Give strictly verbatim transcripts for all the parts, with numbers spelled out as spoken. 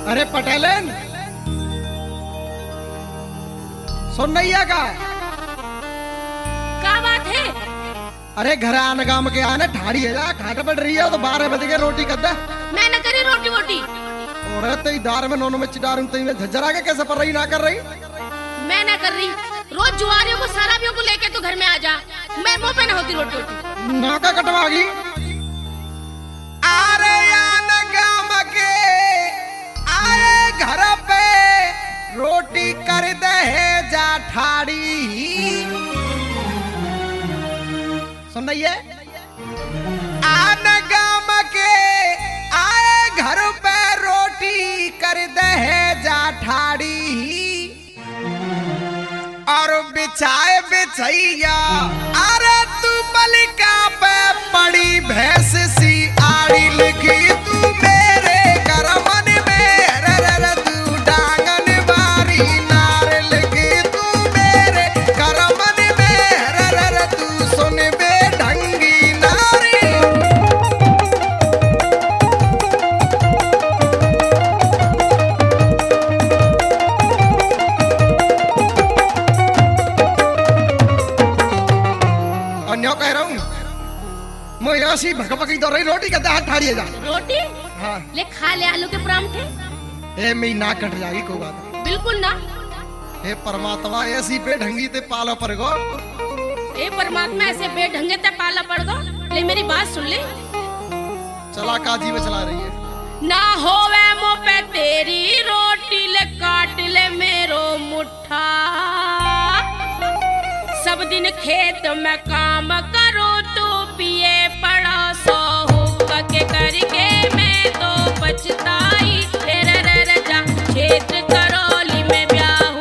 अरे पटेलन सुन नहीं है का क्या बात है? अरे घर आने गाम के आने ठाड़ी है जा खाट पड़ रही है तो बारह बजे के रोटी कर दे। मैं न करी रोटी वोटी। और तई दार में नोनो में चिडारूं तई में झज्जरा के कैसे पर रही ना कर रही? मैं ना कर रही। रोज जुआरियों को शराबियों को लेके तू घर में आ जा। मैं मुंह पे ना होती रोटी वोटी। नाका कटवागी। अरे आने गाम के आए घर पे रोटी कर दे जा ठाड़ी। सुन रही है? आने गाम के आए घर पे रोटी कर दे जा ठाड़ी और बिछाए बिछैया अरे तू बलिका पे पड़ी भैंस सी आड़ी लिखी तू मेरे घर मन में रे रे रे तू डांगन बारी नार लिखी तू मेरे घर मन में रे रे रे तू सुन बे ढंगी नारी। कह रहा हूँ मैं ऐसी भकभकी दौड़ रही रोटी कहते हाथ ठाड़िए जा। रोटी? हाँ। ले खा ले आलू के परांठे। ए मेरी नाक कट जाएगी कोई बात नहीं। बिल्कुल ना। हे परमात्मा ऐसी बेढंगी ते पालो पर गो। ए परमात्मा ऐसे बेढंगे ते पाला पड़ गो। ले मेरी बात सुन ले। चला काजी में चला रही है। ना होवे मुंह पे तेरी रोटी ले काट ले मेरो मुट्ठा। सब दिन खेत में काम करो तो पिए पड़ा सो हुक्का के करके मैं तो पछताई तेरे रे रे जा खेत करौली में ब्याहूं।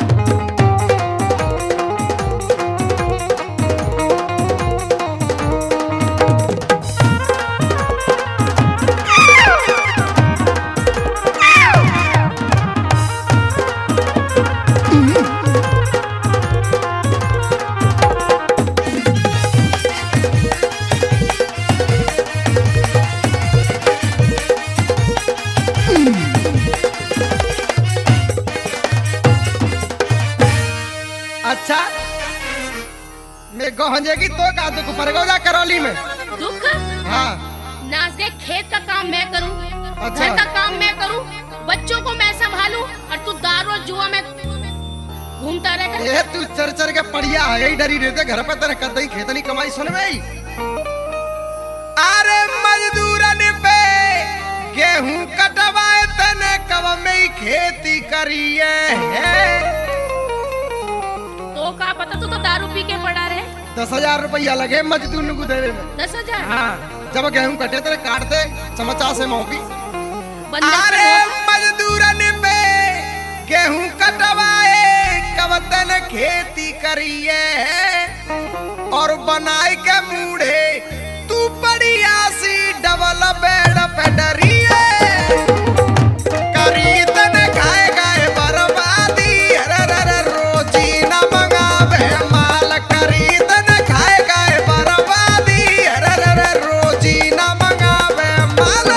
अच्छा मैं गहंजे की तो का दुख पर जा करौली में दुख? हाँ नाच के खेत का काम मैं करूं, अच्छा। घर का काम मैं करूं, बच्चों को मैं संभालूं और तू दारू और जुआ में घूमता रहेगा। ये तू चर चर के पड़िया है यही डरी रहते घर पे तेरे कदई खेतनी कमाई सुन भाई। अरे मजदूरन पे गेहूं कटवाए तने कब में खेती करिए है। तो का पता तू तो दारू पी के पड़ा रहे। दस हजार रुपया लगे मजदूर को देने में। दस हजार? हाँ जब गेहूं कटे तेरे काटते चमचा से मौकी। बंदर अरे मजदूरन पे गेहूं कटवाए कब तन खेती करिए और बनाए के मूढ़े तू बढ़िया सी डबल बेड पे डरिए करी तन खाए गाए बर्बादी रे रे रे रोजी न मंगावे माल करी तन खाए गाए बर्बादी रे रे रे रोजी न मंगावे माल।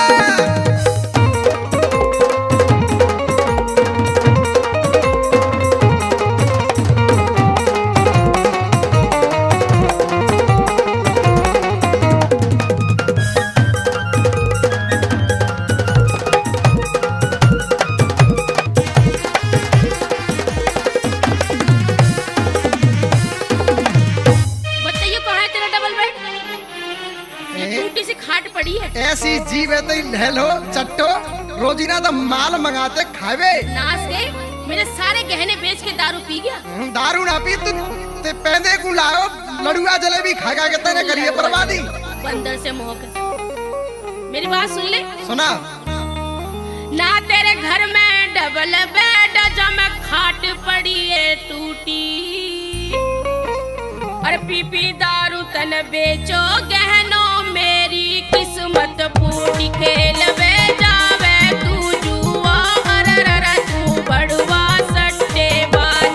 ऐसी जीव है तो ढेलो चट्टो रोजीना तो माल मंगाते खावे। नाच के मेरे सारे गहने बेच के दारू पी गया। दारू ना पी तू ते पैदे को लाओ लड़ुआ जलेबी खा खा के तेरे करिए बर्बादी। बंदर से मोह कर मेरी बात सुन ले। सुना ना तेरे घर में डबल बेड जम खाट पड़ी है टूटी और पी पी दारू तन बेचो गहनों मेरी किस्मत फूटी खेल वे जावे तू जुआ अरे रे तू बड़वा सट्टेबाज।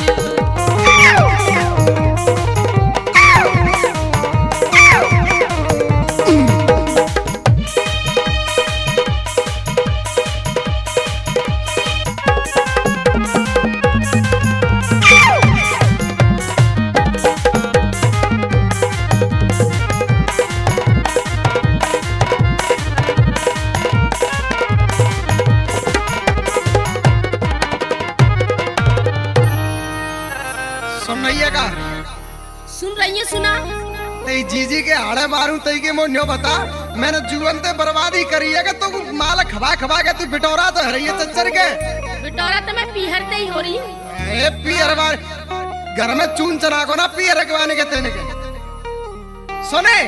तई के मोन्यो बता मैंने जीवन ते बर्बादी करी है कि तू माल खवा खवा के तू बिटोरा तो है ये चच्चर के बिटोरा तो मैं पीहर ते ही हो रही हूँ। ए पीहर वाले घर में चून चना को ना पीहर रखवाने के तेने के सुने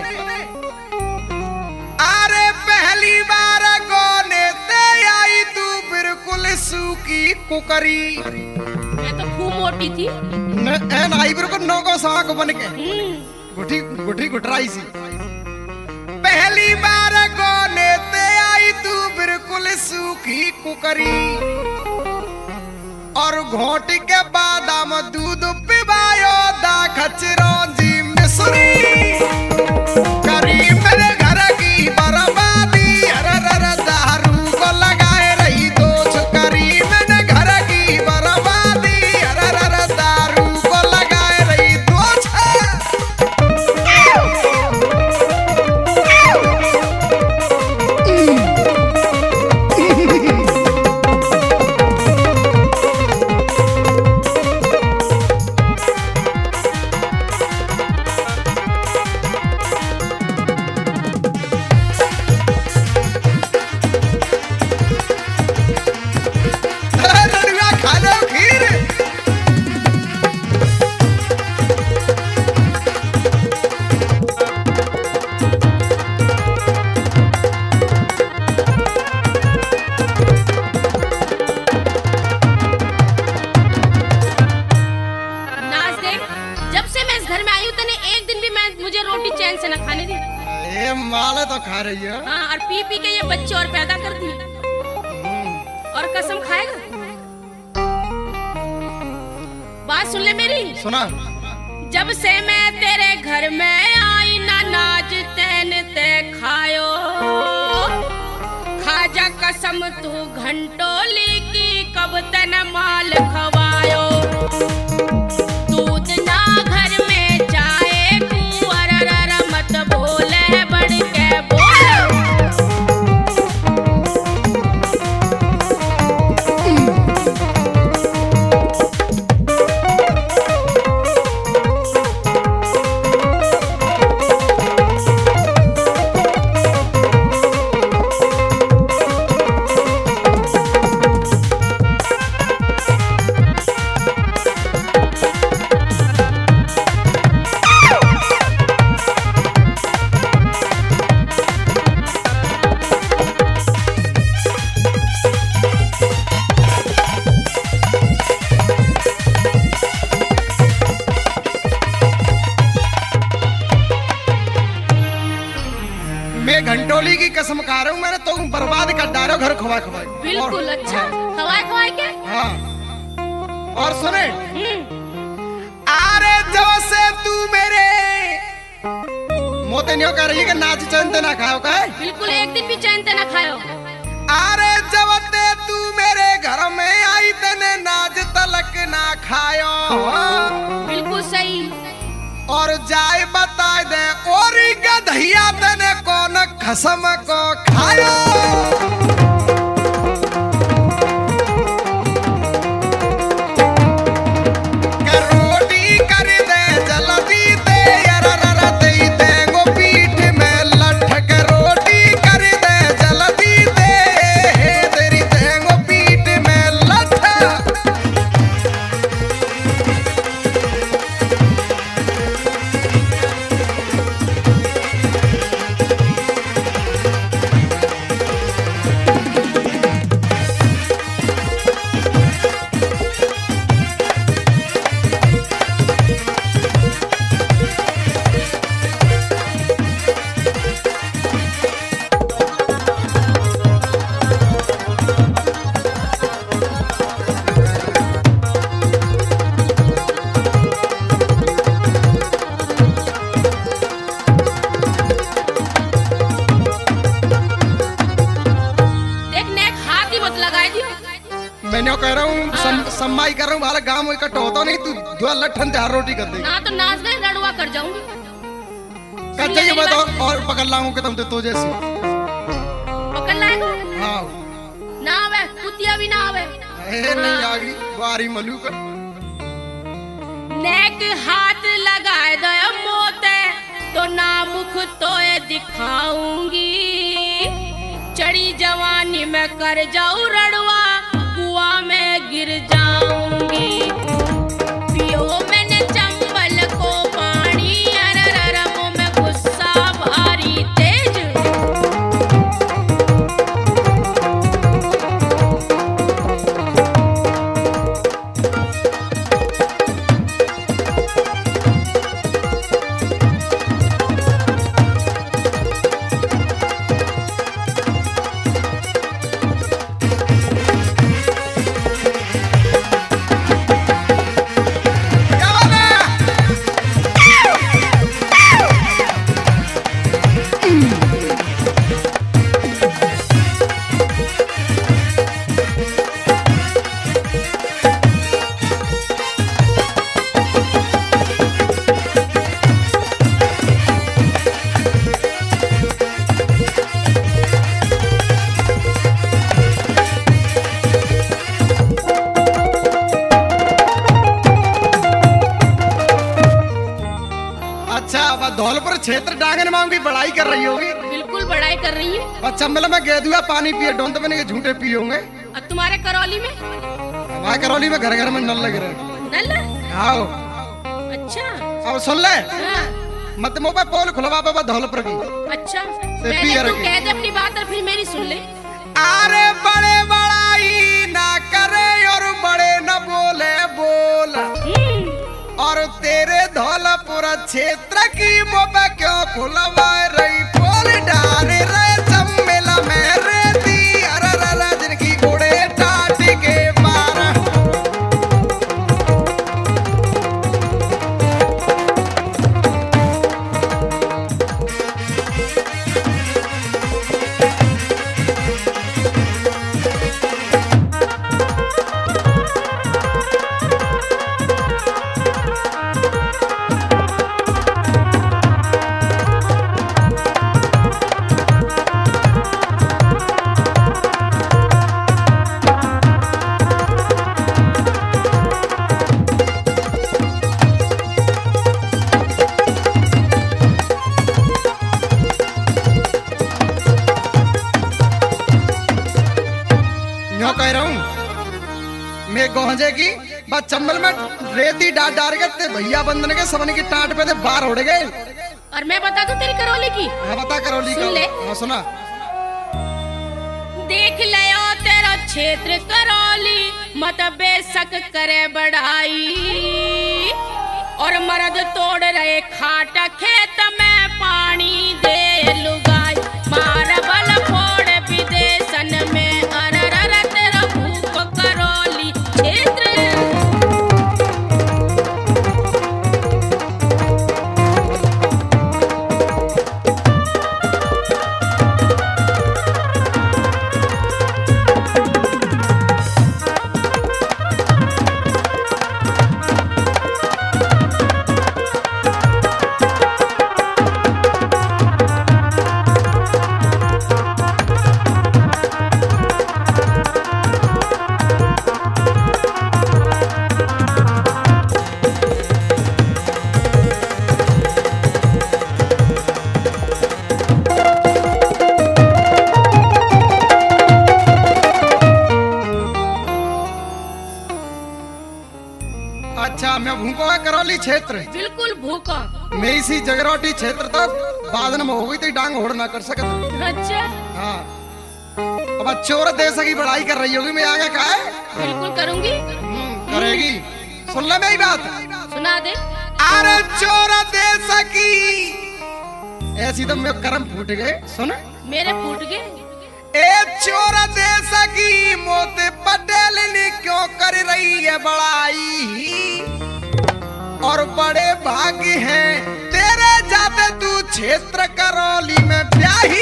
अरे पहली बार गोने ते आई तू बिल्कुल सूखी कुकरी मैं तो खूब मोटी थी न एन आई बिल्कुल नौको साक बन के हम्म, गुठी गुठी गुटराई सी पहली बार गोने ते आई तू बिल्कुल सूखी कुकरी और घोट के बादाम दूध पिबायो दा खचरो जी मिसरी करी मेरे घर की बर्बादी अरे रे दारू को लगाए रही दोष करी मेरे घर की बर्बादी अरे रे दारू को लगाए रही दोष लड़ुआ खा लो खीर नाच देख जब से मैं इस घर में आई हूँ तने एक दिन भी मैं मुझे रोटी चैन से न खाने दी। ए माले तो खा रही है हाँ और पी पी के ये बच्चे और पैदा कर दिए और कसम खाएगा। बात सुन ले मेरी सुना जब से मैं तेरे घर में आई ना नाच तैन ते खायो खाजा कसम तू घंटोली की कब तन माल खवायो दूध ना घर में जाए कुंवर मत बोले बढ़ के बोल मैं घंटोली की कसम खा रहा हूँ मैंने तो बर्बाद कर डालो घर खवा खवाई बिल्कुल अच्छा खवाए खवाए के हाँ और सुने हम्म, अरे जब से तू मेरे मोते नहीं कर रही है कि नाच चंद ना खाओ का है बिल्कुल एक दिन भी चैन ते न खायो अरे जब ते तू मेरे घर में आई तने नाच तलक ना खायो बिल्कुल सही और जाए बता दे और गधैया तने कौन खसम को खायो के रोटी कर दे जल्दी दे यार रा दे देंगो पीठ में लठ के रोटी कर दे जल्दी दे तेरी देंगो पीठ में लठ मैंने कह रहा हूँ सम, सम्माई कर रहा हूँ वाला गांव इकट्ठा होता नहीं तू दो लठन चार रोटी कर दे ना तो नाच गए रड़ुआ कर जाऊंगी कह चाहिए बात और, और पकड़ लाऊं कि तुम तो, तो जैसी पकड़ लाएगा हाँ ना आवे कुतिया भी ना आवे ए नहीं आ गई बारी मलू कर नेक हाथ लगाए दो मोते तो ना मुख तो दिखाऊंगी, चढ़ी जवानी में कर जाऊं रड़वा, कुआं में गिर जाऊंगी। पियो मैंने चंबल को पानी, अरर मुंह में गुस्सा भारी तेज। धौलपुर क्षेत्र डांगन मांग की बड़ाई कर रही होगी। बिल्कुल बड़ाई कर रही है। और चंबल में गेदुआ पानी पिए डोंत बने के झूठे पिए होंगे। और तुम्हारे करौली में? हमारे करौली में घर घर में नल लगे रहे। नल? आओ। अच्छा। अब सुन ले। हाँ। मत मुँह पे पोल खुलवा बाबा धौलपुर की। अच्छा। पहले तू कह दे अपनी बात और फिर मेरी सुन ले। अरे बड़े बड़ाई ना करे और बड़े न बोले बोल, और तेरे धौलपुर क्षेत्र की मोबा क्यों खुलवा रही पोल डारे रे चम्मेला में रेती अरररा जिनकी घोड़े टाट के पार। कह रहा हूँ मैं गोहजे की बस चंबल में रेती डाल डाल के भैया बंदन के सबन की टाट पे बाहर उड़ गए। और मैं बता दूं तेरी करौली की? हाँ बता करौली सुन ले। हाँ सुना। देख लियो तेरा क्षेत्र करौली, मत बेशक करे बढ़ाई, और मर्द तोड़ रहे खाट खेत में पानी दे लुगाई, मार बल फोड़ विदेशन में अररर तेरा भूख करौली क्षेत्र। अच्छा मैं भूखा है करौली क्षेत्र। बिल्कुल भूखा। मैं इसी जगरोटी क्षेत्र तक बाद में हो गई तो डांग होड़ ना कर सकता। अच्छा। हाँ अब चोर देश की बड़ाई कर रही होगी, मैं आगे का है? बिल्कुल करूंगी। करेगी। सुन ले मेरी बात। सुना दे। अरे चोर देश की ऐसी तो मैं कर्म फूट गए। सुन मेरे फूट गए। ए चोर देश की मोत पटेल ने क्यों कर रही है बड़ाई, और बड़े भाग्य हैं तेरे जाते तू क्षेत्र करौली में ब्याही।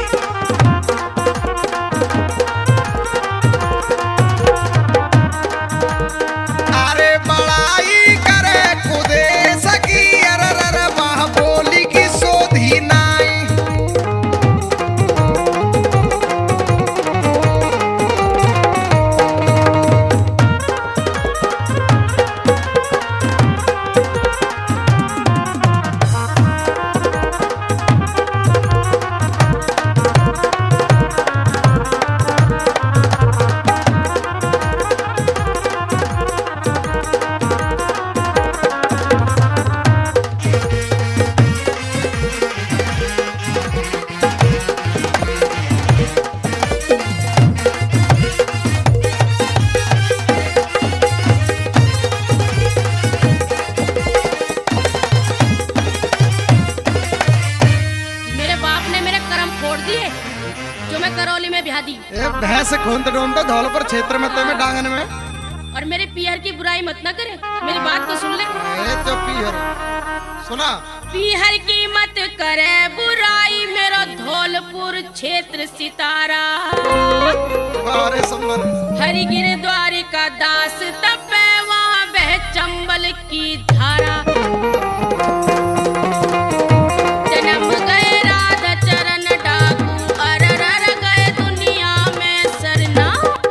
अरे बड़ाई करे खुदे सकी अररर बाह बोली की सोधी नाई। जो मैं करौली में ब्याह दी। ए भैंस खोंत डोंत धौलपुर क्षेत्र में ते में डांगन में। और मेरे पीहर की बुराई मत ना करे, मेरी बात तो सुन ले। ए तो पीहर सुना, पीहर की मत करे बुराई, मेरा धौलपुर क्षेत्र सितारा। अरे सुंदर हरिगिर द्वारिका दास तपे, वहाँ बह चंबल की धारा। जन्म गए राधा चरण डाकू, अरर गए दुनिया में सरना।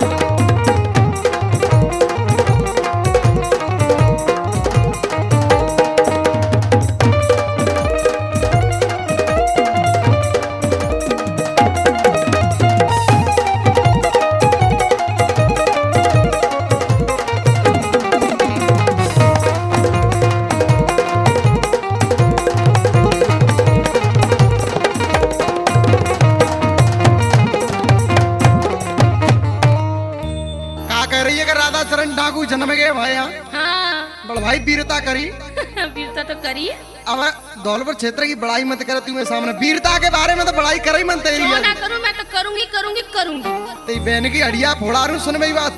डाकू जन्म गए भाई यहाँ। हाँ बड़ भाई वीरता करी। वीरता तो करी। अब धौलपुर क्षेत्र की बड़ाई मत कर, तुम्हें सामने वीरता के बारे में तो बड़ाई कर ही मन तेरी ना करूं, मैं तो करूंगी करूंगी करूंगी। तेरी बहन की हड़िया फोड़ा रू, सुन मेरी बात।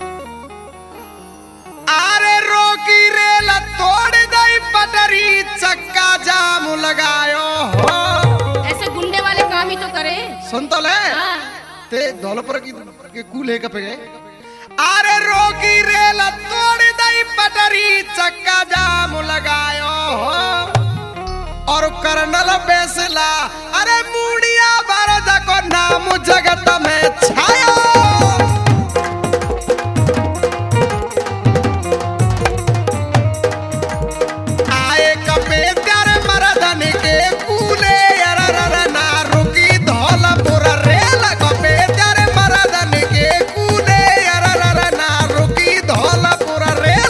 अरे रोकी रेल तोड़ दई पटरी, चक्का जाम लगायो हो। ऐसे गुंडे वाले काम ही तो करे। सुन तो ले। हाँ। ते धौलपुर की के कूले कपे गए। अरे रोकी रेल तोड़ दई पटरी, चक्का जाम लगायो हो। और कर्नल बेसला अरे मुड़िया बरद को नाम जगत में छायो। आए कपे तेरे मर्दन के कूले, अरर ना रुकी धौलपुर रेल। कपे तेरे मर्दन के कूले, अरर ना रुकी धौलपुर रेल।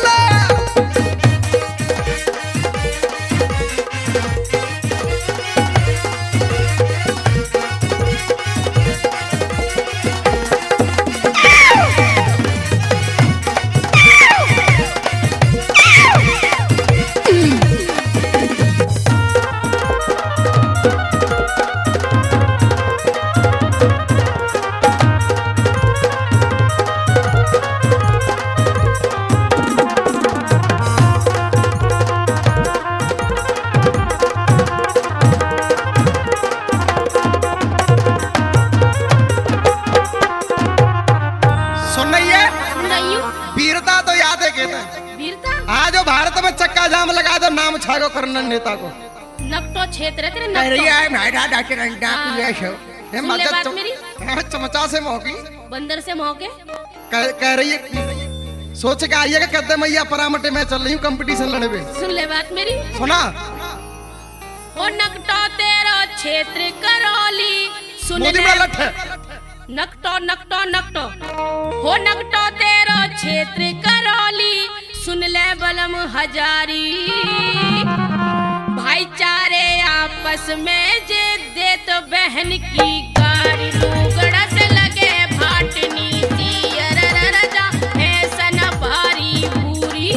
वीरता तो याद है कहते। वीरता आज भारत में चक्का जाम लगा दो, नाम छागो कर्नल नेता को। नकटो क्षेत्र है तेरे कह रही नकटो। है मेरा डॉक्टर अंडा ये शो ये सुन ले मदद बात चम- मेरी। हाँ, चमचा से मौकी बंदर से मौके। कह कह रही है, सोच के आई है कि कदम मैया परामटे में चल रही हूँ कंपटीशन लड़े पे। सुन ले बात मेरी। सुना ओ नकटो तेरा क्षेत्र करौली, सुन मोदी ले। बड़ा लठ है। नकटो नकटो नकटो हो नकटो तेरा क्षेत्र करौली, सुन ले बलम हजारी। भाईचारे आपस में जे दे तो बहन की गाड़ी, लूगड़ा से लगे भाटनी सी, अरर जा ऐसा न भारी पूरी।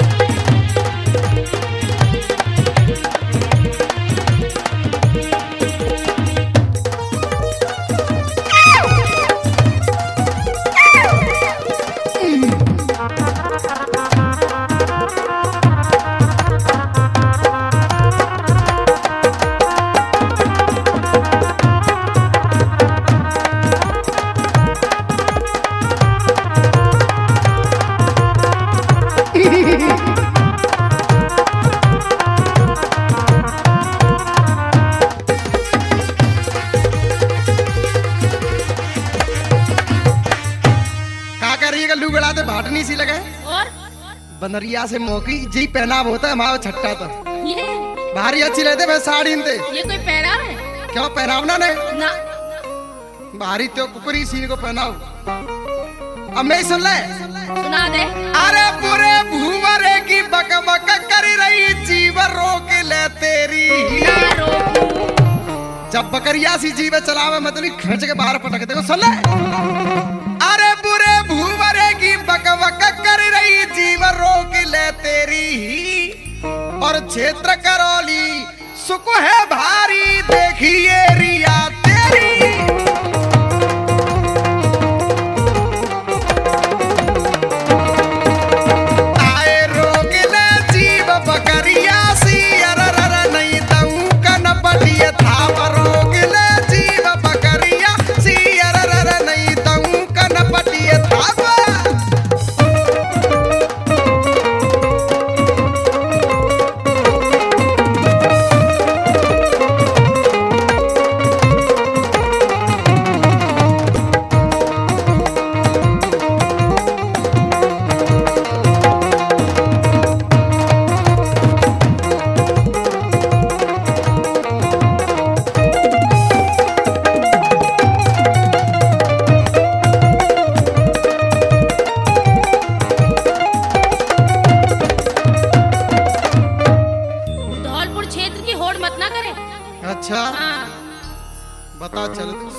लुगड़ा तो भाटनी सी लगे और बनरिया से मौकी जी पहनाव होता है हमारा छट्टा तो ये भारी अच्छी रहते मैं साड़ी इनते ये कोई पहनाव है क्यों पहनावना ने ना। भारी तो कुकरी सी को पहनाओ। अब मैं सुन ले सुना दे। अरे पूरे भूवरे की बक बक कर रही जीव रोक ले तेरी, ना रोकू। जब बकरिया सी जीव चलावे मैं तो खींच के बाहर पटक दे। सुन ले अरे बुरे भूवरे की बक बक कर रही जीव रोक ले तेरी, और क्षेत्र करौली सुख है भारी देखिए रिया तेरी।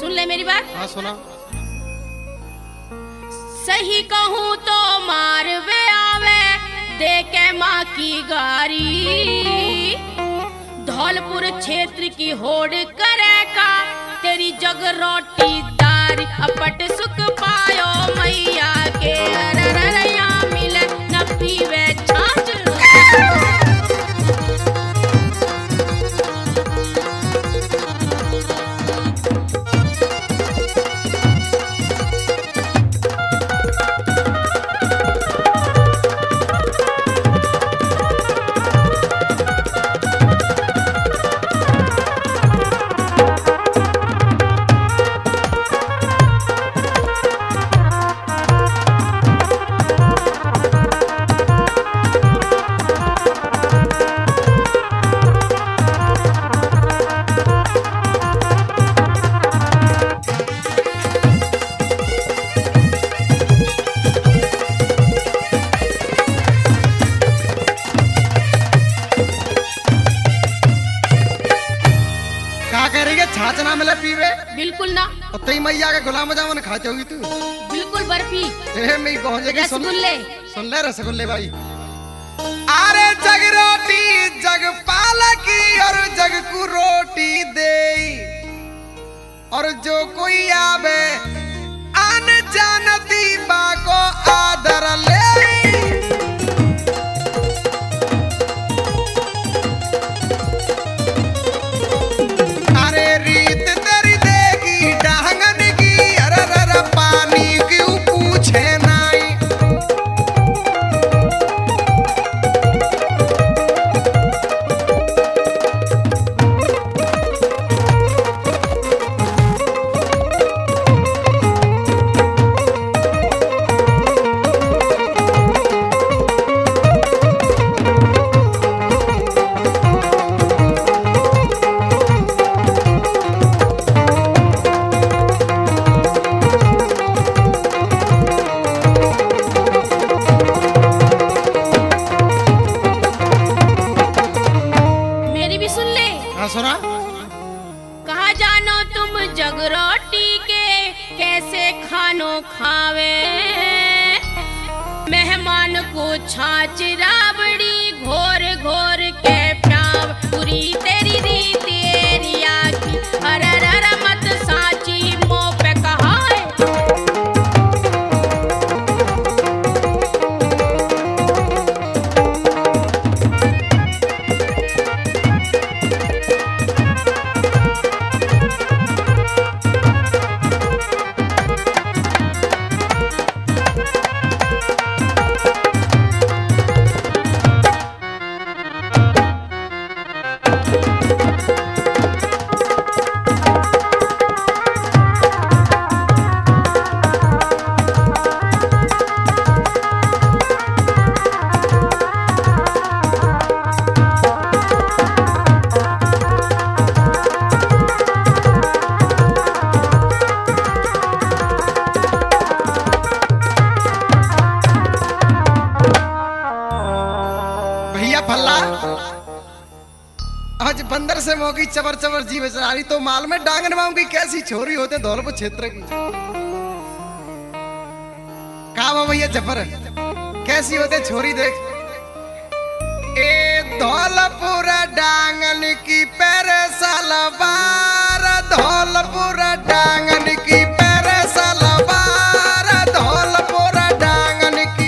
सुन ले मेरी बात। हाँ सुना। सही कहूँ तो मारवे आवे देके माँ की गारी, धौलपुर क्षेत्र की होड़ करेगा तेरी जग रोटी दारी, अपट सुख पायो मैया के अररया मिले न पीवे छाछ। छाछ ना मिले पीवे? बिल्कुल ना। तई मैया के गुलाम जामुन खाते होगी तू? बिल्कुल बर्फी। ए मैं पहुंचे की सुन रसगुल्ले। सुन ले रसगुल्ले भाई। अरे जग रोटी जग पालकी और जग को रोटी दे, और जो कोई आवे आन जानती बाको आदर ले। कहा जानो तुम जग रोटी के कैसे खानो खावे, मेहमान को छाछ राबड़ी घोर घोर के प्याव, पूरी तेरी रीति एरिया की अरर मत साची मुँह पे कहाए। आज बंदर से मोगी चबर चबर जी बेचारी तो माल में डांगन माऊ की कैसी छोरी होते धौलपुर क्षेत्र की। कहा भैया जफर कैसी होते छोरी देख। ए धौलपुर डांगन की पैर सलवार, धौलपुर डांगन की पैर सलवार, धौलपुर डांगन की।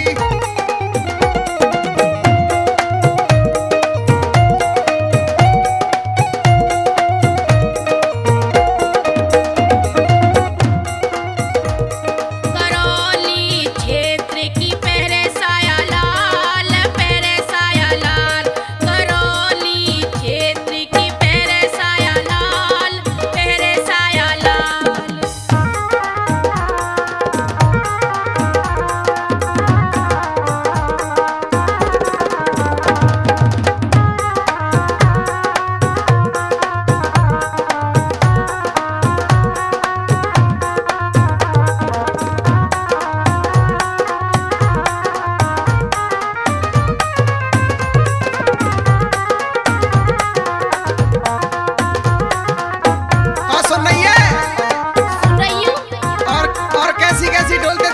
कैसी कैसी ढोलते